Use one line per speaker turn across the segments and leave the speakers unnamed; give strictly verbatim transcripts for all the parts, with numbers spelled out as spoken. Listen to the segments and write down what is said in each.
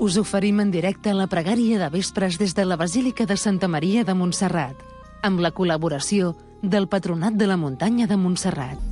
Us oferim en directe la pregària de vespres des de la Basílica de Santa Maria de Montserrat, amb la col·laboració del Patronat de la Muntanya de Montserrat.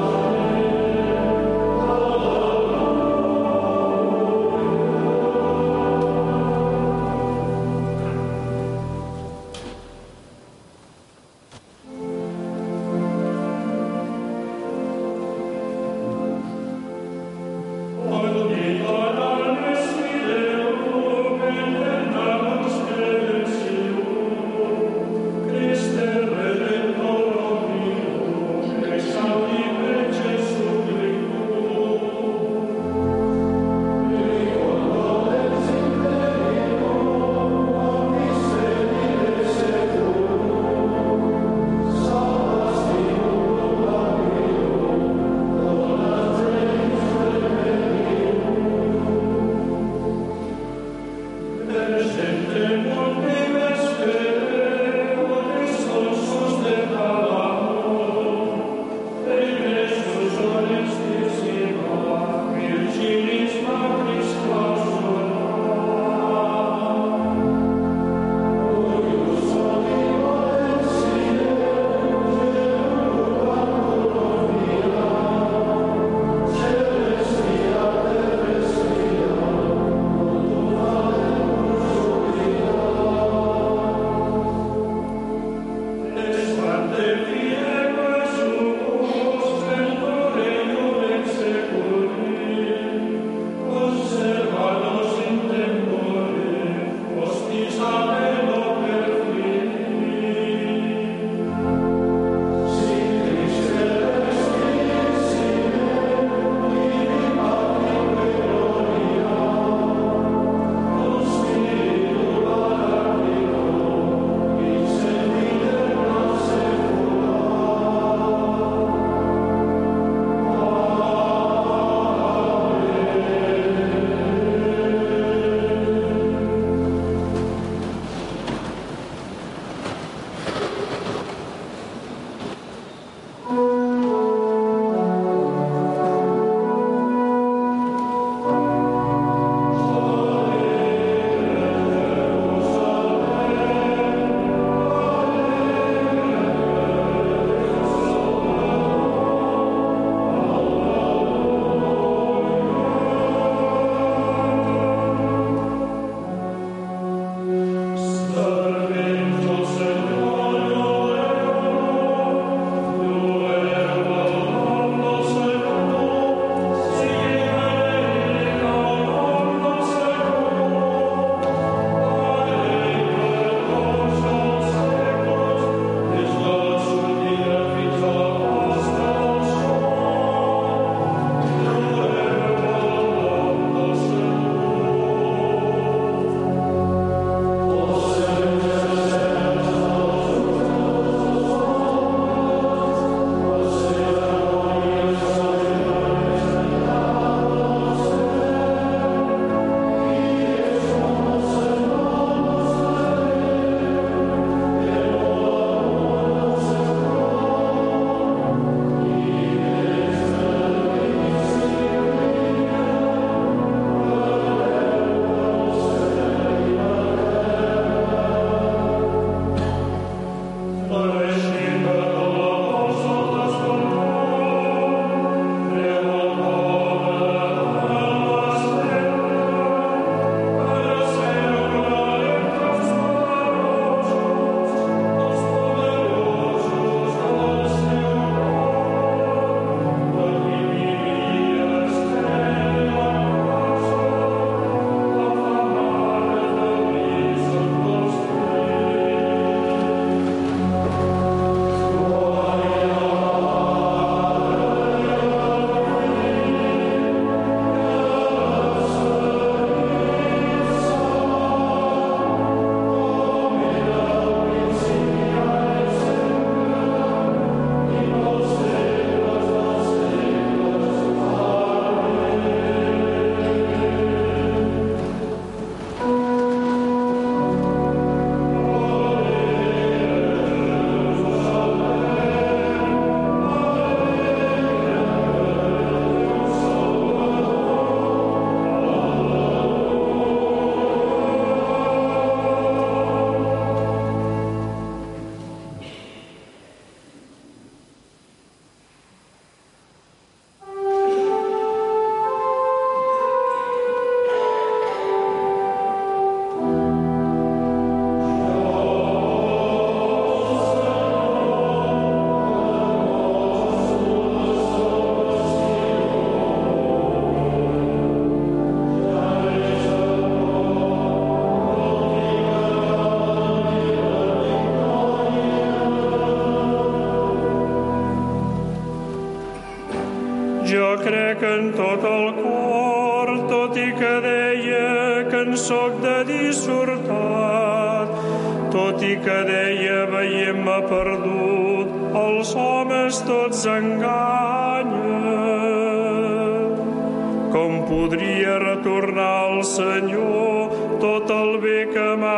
Oh tot i que deia que en soc de dissortat, tot i que deia veient-me perdut, els homes tots enganyen. Com podria retornar al Senyor tot el bé que m'ha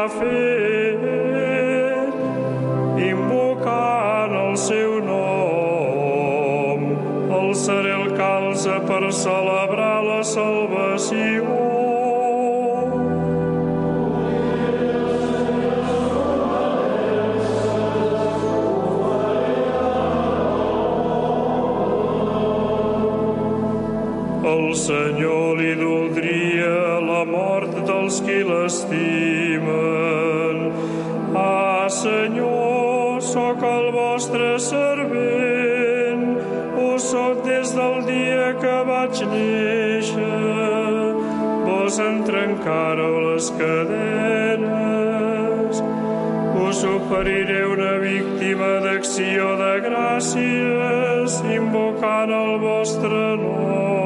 fet, invocant el seu nom, alçaré el calze per celebrar la salvació. El Senyor li doldria la mort dels qui l'estimen. Ah, Senyor, sóc el vostre servent, ho sóc des del dia que vaig néixer. Vos en trencàreu les cadenes. Us oferiré una víctima d'acció de gràcies, invocant el vostre nom.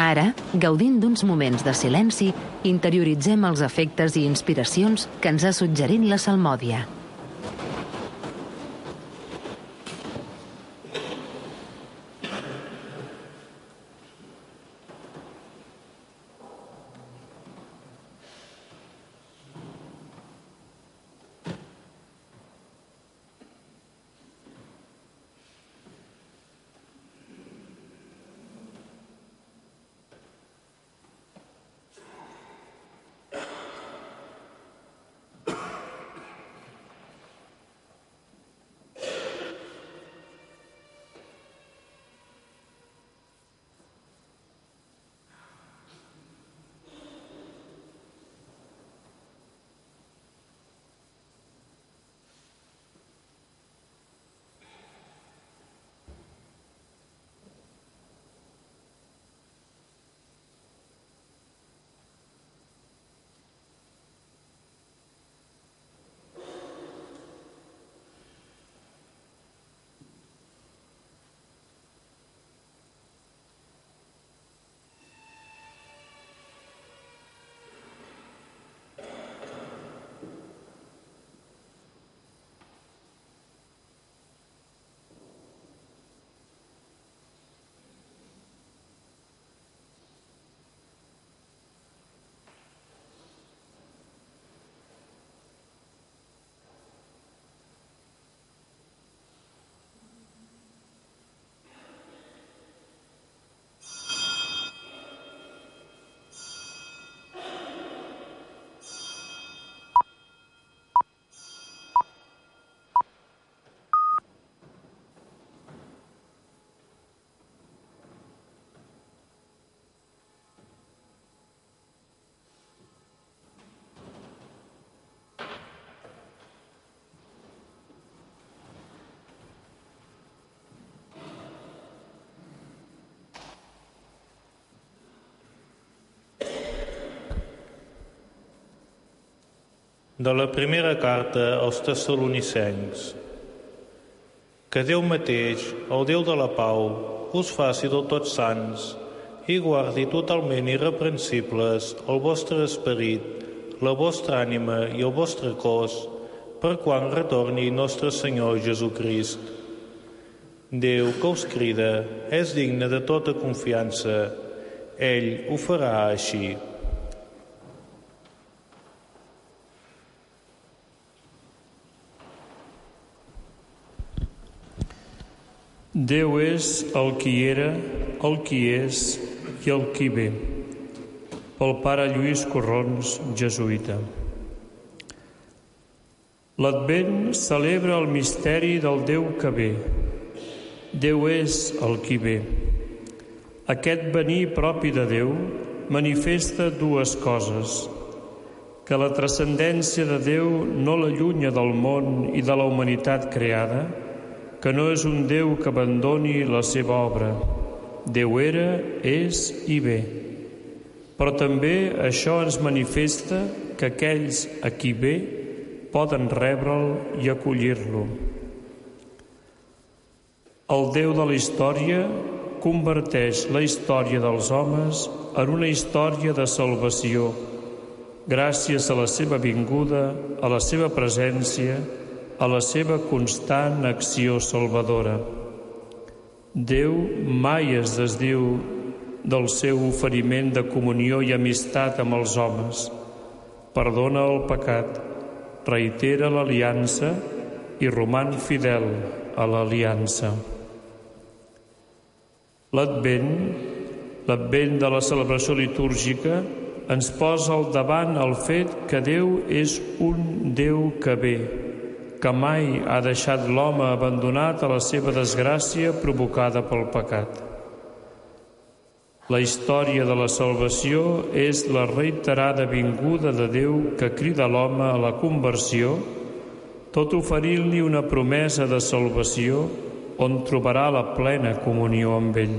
Ara, gaudint d'uns moments de silenci, interioritzem els efectes i inspiracions que ens ha suggerit la salmòdia.
De la primera carta als Tessalonicencs. Que Déu mateix, el Déu de la pau, us faci del tots sants i guardi totalment irreprensibles el vostre esperit, la vostra ànima i el vostre cos, per quan retorni nostre Senyor Jesucrist. Déu que us crida és digne de tota confiança. Ell ho farà així.
Déu és el qui era, el qui és i el qui ve. Pel pare Lluís Corrons, jesuïta. L'Advent celebra el misteri del Déu que ve. Déu és el qui ve. Aquest venir propi de Déu manifesta dues coses: que la transcendència de Déu no l'allunya del món i de la humanitat creada, que no és un Déu que abandoni la seva obra. Déu era, és i ve. Però també això ens manifesta que aquells a qui ve poden rebre'l i acollir-lo. El Déu de la història converteix la història dels homes en una història de salvació, gràcies a la seva vinguda, a la seva presència, a la seva constant acció salvadora. Déu mai es desdiu del seu oferiment de comunió i amistat amb els homes. Perdona el pecat, reitera l'aliança i roman fidel a l'aliança. L'Advent, l'Advent de la celebració litúrgica, ens posa al davant el fet que Déu és un Déu que ve, que mai ha deixat l'home abandonat a la seva desgràcia provocada pel pecat. La història de la salvació és la reiterada vinguda de Déu que crida l'home a la conversió, tot oferint-li una promesa de salvació on trobarà la plena comunió amb ell.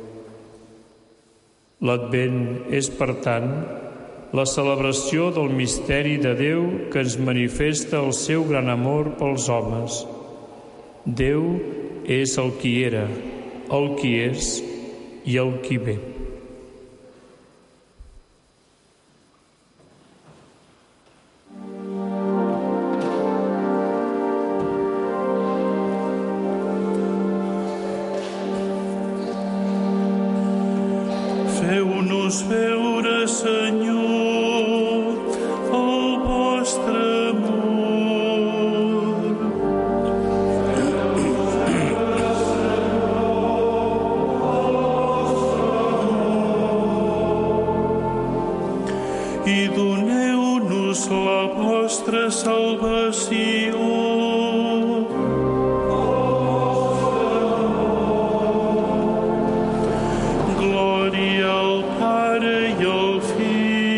L'Advent és, per tant, la celebració del misteri de Déu que ens manifesta el seu gran amor pels homes. Déu és el qui era, el qui és i el qui ve.
Senyor, el vostre amor. I doneu-nos la vostra salvació. Glòria al Pare i al Fill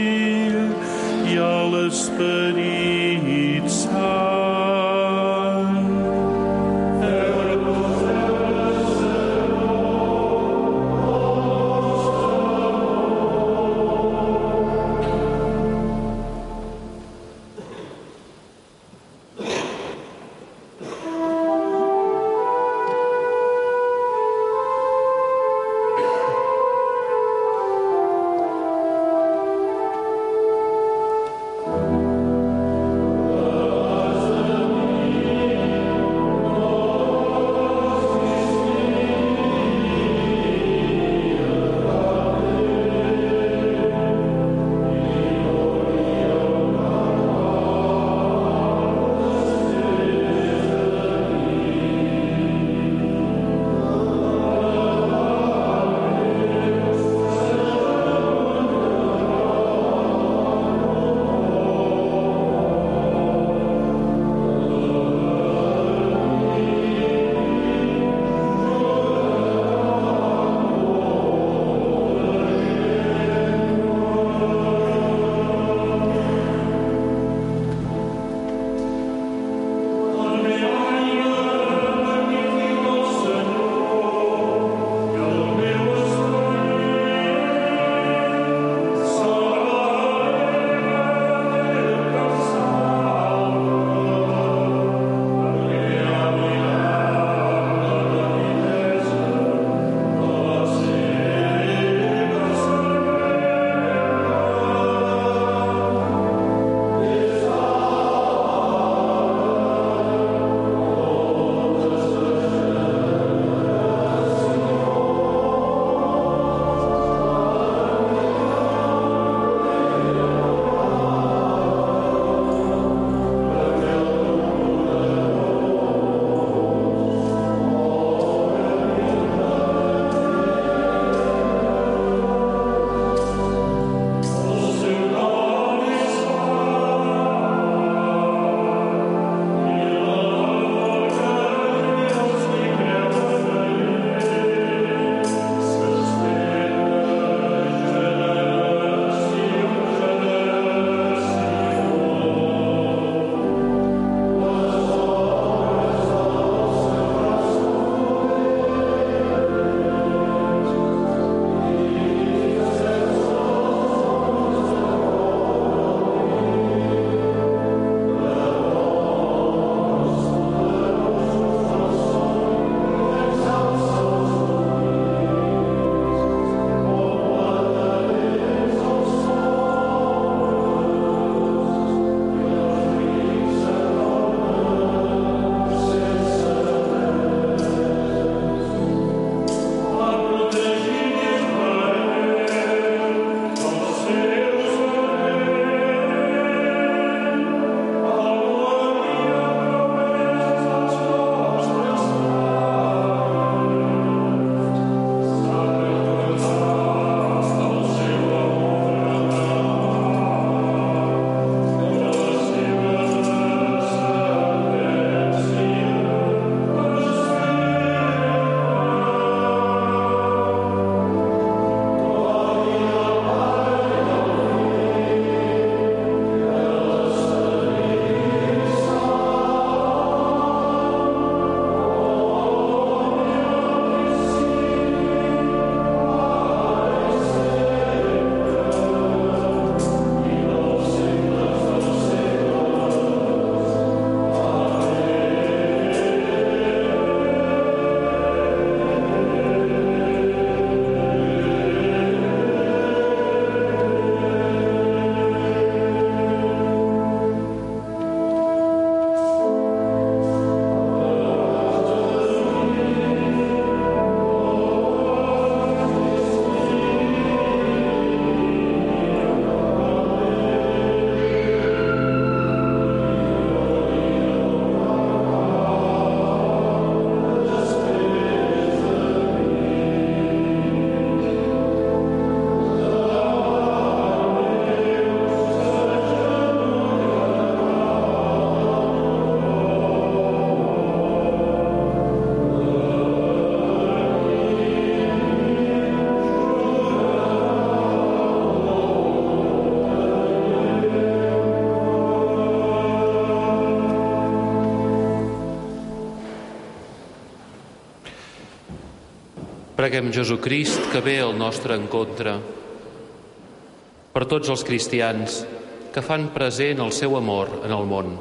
Preguem Jesucrist que ve al nostre encontre. Per tots els cristians que fan present el seu amor en el món.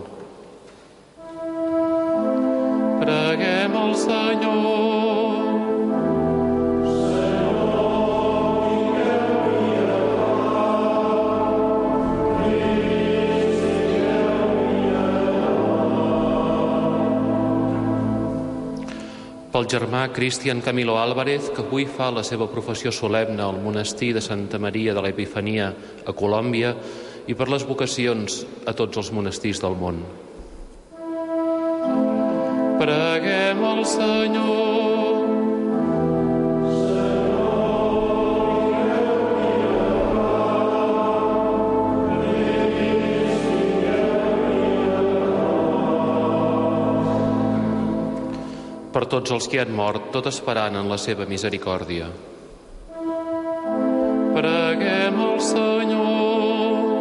Preguem al Senyor. Pel germà Cristian Camilo Álvarez, que avui fa la seva professió solemne al monestir de Santa Maria de l'Epifania a Colòmbia, i per les vocacions a tots els monestirs del món. Preguem al Senyor. Per tots els que han mort, tot esperant en la seva misericòrdia. Preguem al Senyor.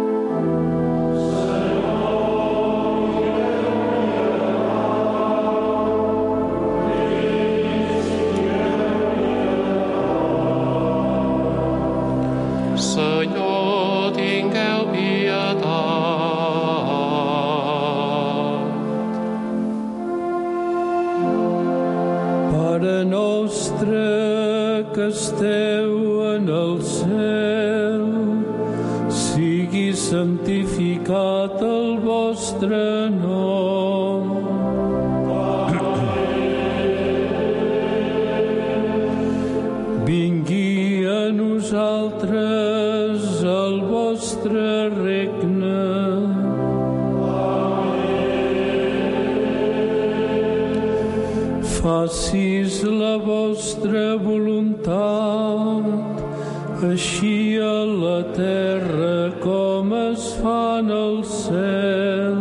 Senyor, tingueu pietat.
Pare nostre que esteu en el cel, sigui santificat el vostre nom. Vingui a nosaltres el vostre regne. Facis la vostra voluntat, així a la terra com es fa en el cel.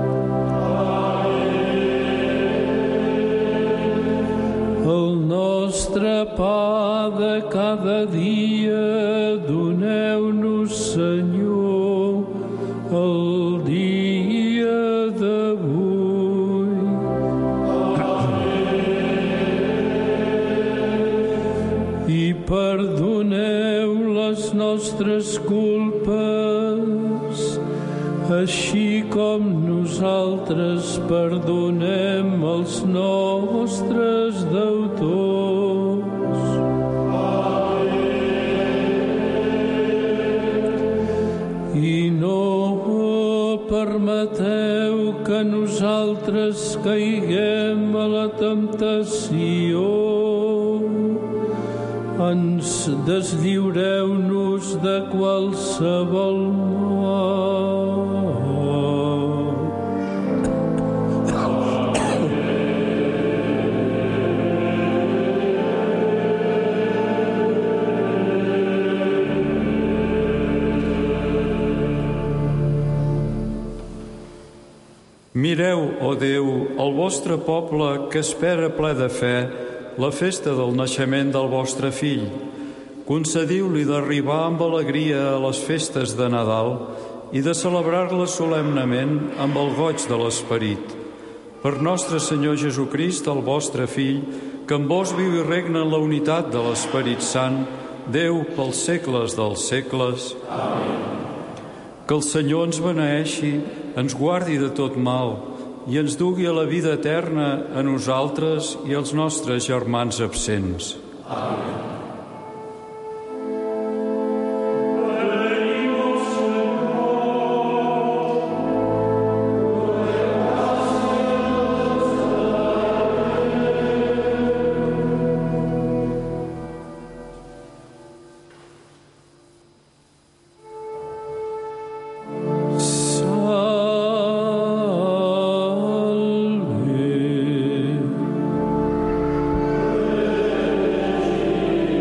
El nostre pa de cada dia doneu-nos, Senyor, el dia d'avui. I perdoneu les nostres culpes, així com nosaltres perdonem els nostres deutors. I no permeteu que nosaltres caiguem a la temptació. Ens deslliureu-nos de qualsevol mal.
Mireu, ó Déu, el vostre poble que espera ple de fe la festa del naixement del vostre fill. Concediu-li d'arribar amb alegria a les festes de Nadal i de celebrar-les solemnement amb el goig de l'Esperit. Per nostre Senyor Jesucrist, el vostre fill, que amb vos viu i regna en la unitat de l'Esperit Sant, Déu pels segles dels segles. Amén. Que el Senyor ens beneeixi, ens guardi de tot mal i ens dugui a la vida eterna a nosaltres i als nostres germans absents. Amén.
Salve.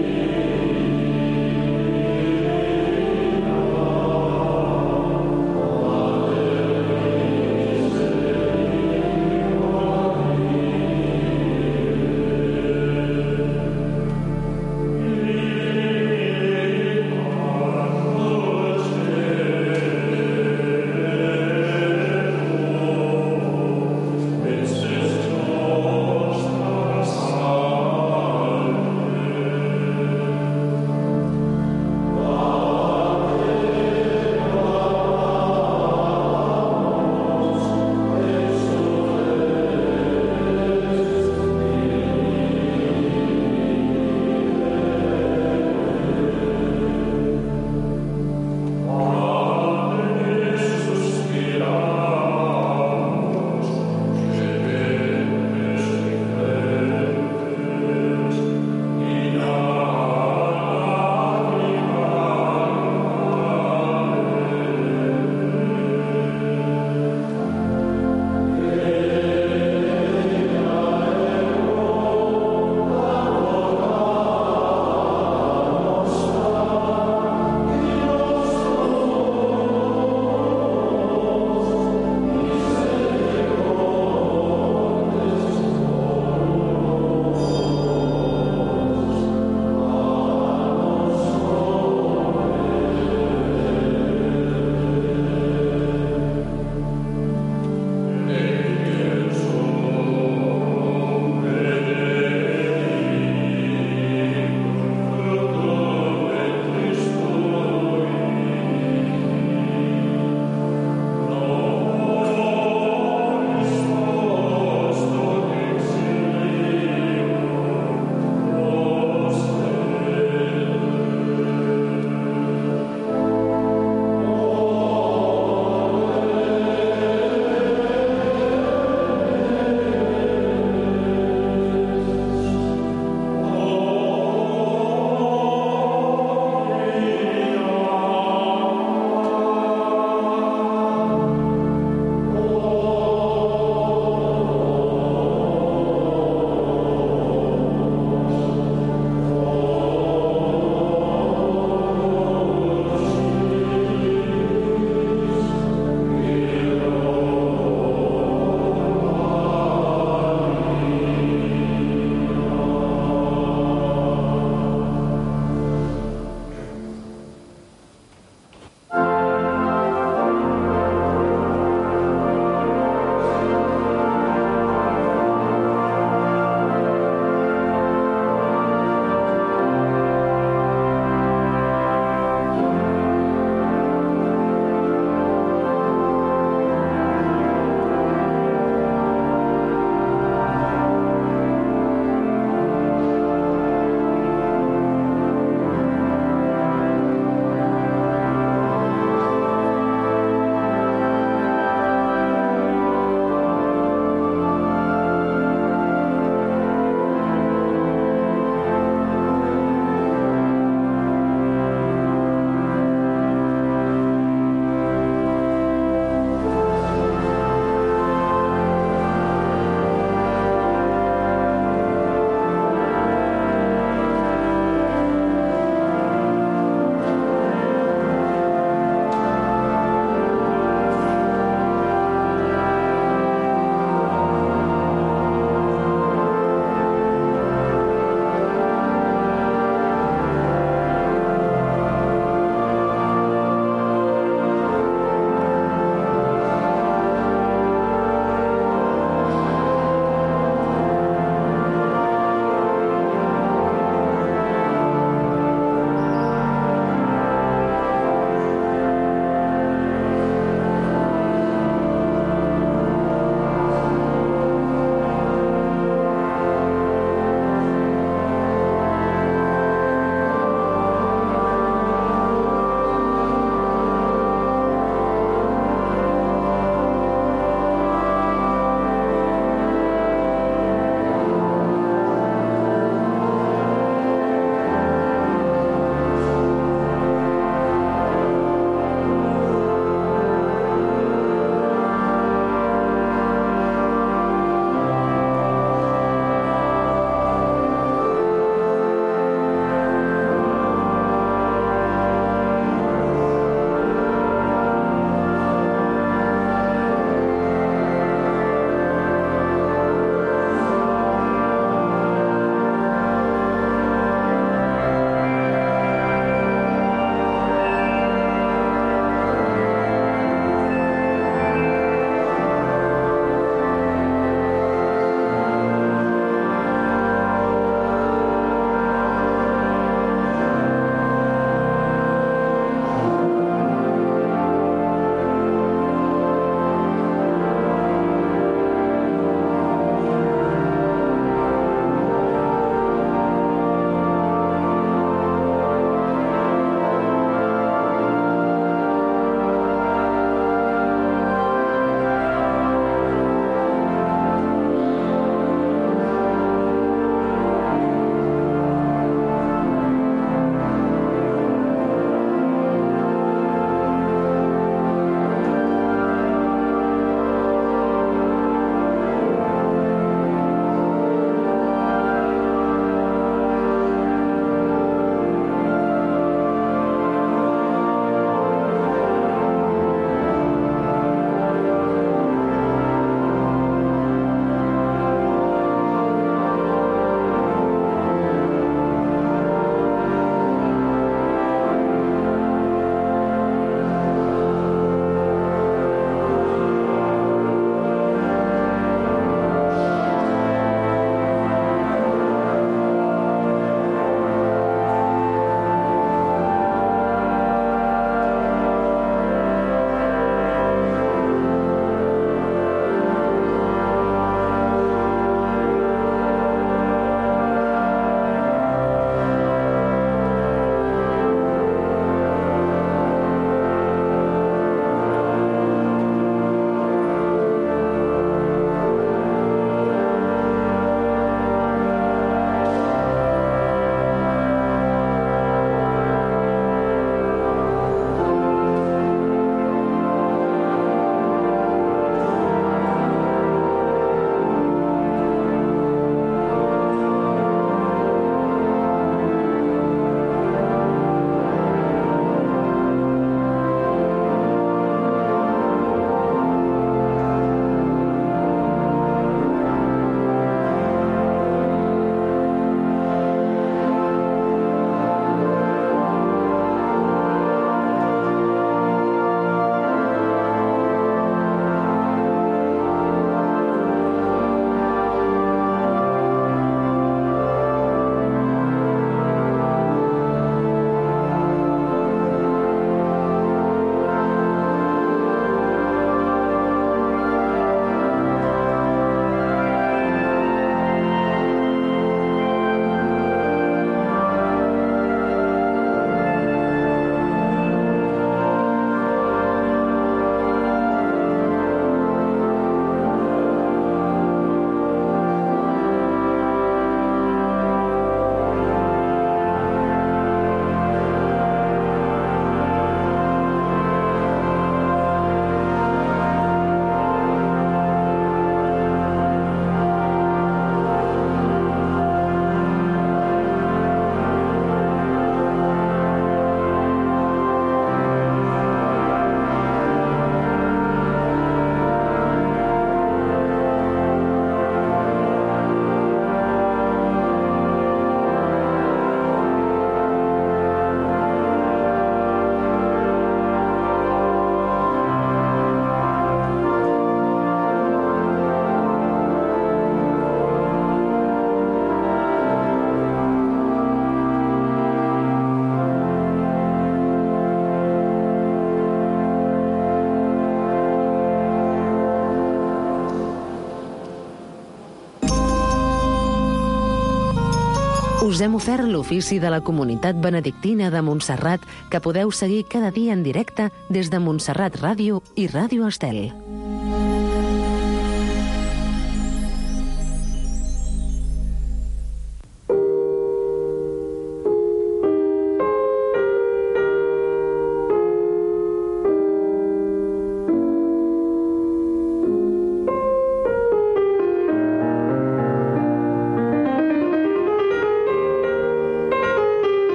Us hem ofert l'ofici de la Comunitat Benedictina de Montserrat, que podeu seguir cada dia en directe des de Montserrat Ràdio i Ràdio Estel.